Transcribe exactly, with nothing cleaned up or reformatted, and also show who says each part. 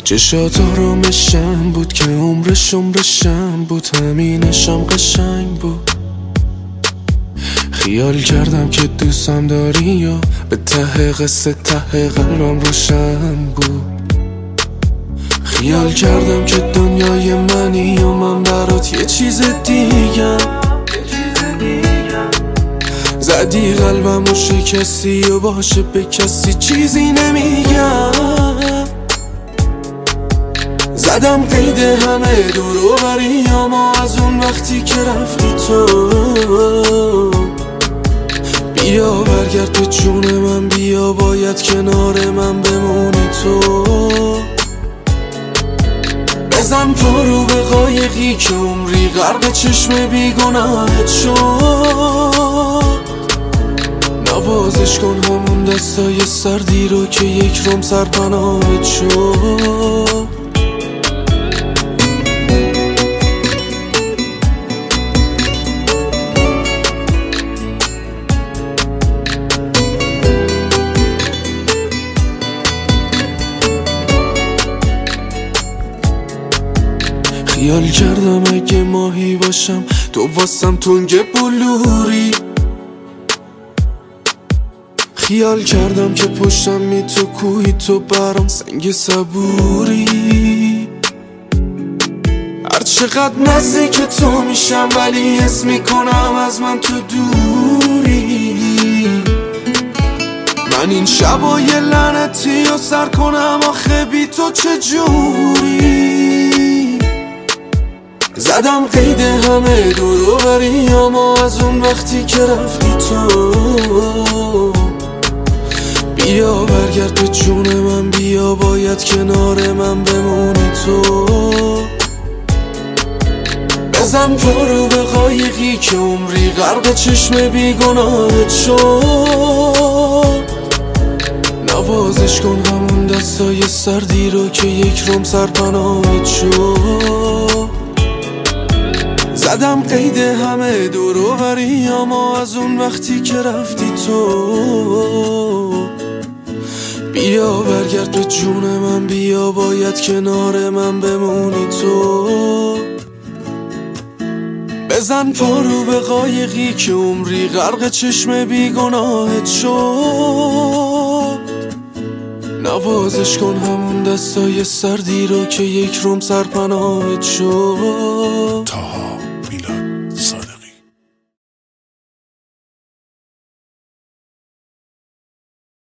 Speaker 1: چشات آرامشم بود که عمرش عمرشم بود، همینشم قشنگ بود. خیال کردم که دوستم داری یا به ته قصه ته قلبم روشن بود. خیال کردم که دنیای منی و من برات یه چیز دیگم. زدی قلبم و شکستی و باشه به کسی چیزی نمیگم. زدم قید همه دور و بری اما از اون وقتی که رفتی تو. بیا برگرد به جون من، بیا باید کنار من بمونی تو. بزن پارو به قایقی که عمری غرق چشم بیگناهت شد. نوازش کن همون دستای سردی رو که یک روم سرپناهت شد. خیال کردم اگه ماهی باشم تو واسم تنگ بلوری. خیال کردم که پشتم می تو کوهی، تو برام سنگ صبوری. هر چقدر نزدیک تو میشم ولی حس میکنم از من تو دوری. من این شبای لعنتی رو سر کنم آخه بی تو چجوری. زدم قید همه دور و بری اما از اون وقتی که رفتی تو. بیا برگرد به جون من، بیا باید کنار من بمونی تو. بزن پارو به قایقی که عمری غرق چشم بیگناهت شد. نوازش کن همون دستای سردی رو که یک روم سرپناهت شد. زدم قید همه دور و بری اما از اون وقتی که رفتی تو. بیا برگرد به جون من، بیا باید کنار من بمونی تو. بزن پارو به قایقی که عمری غرق چشم بیگناهت شد. نوازش کن همون دستای سردی رو که یک روم سرپناهت شد.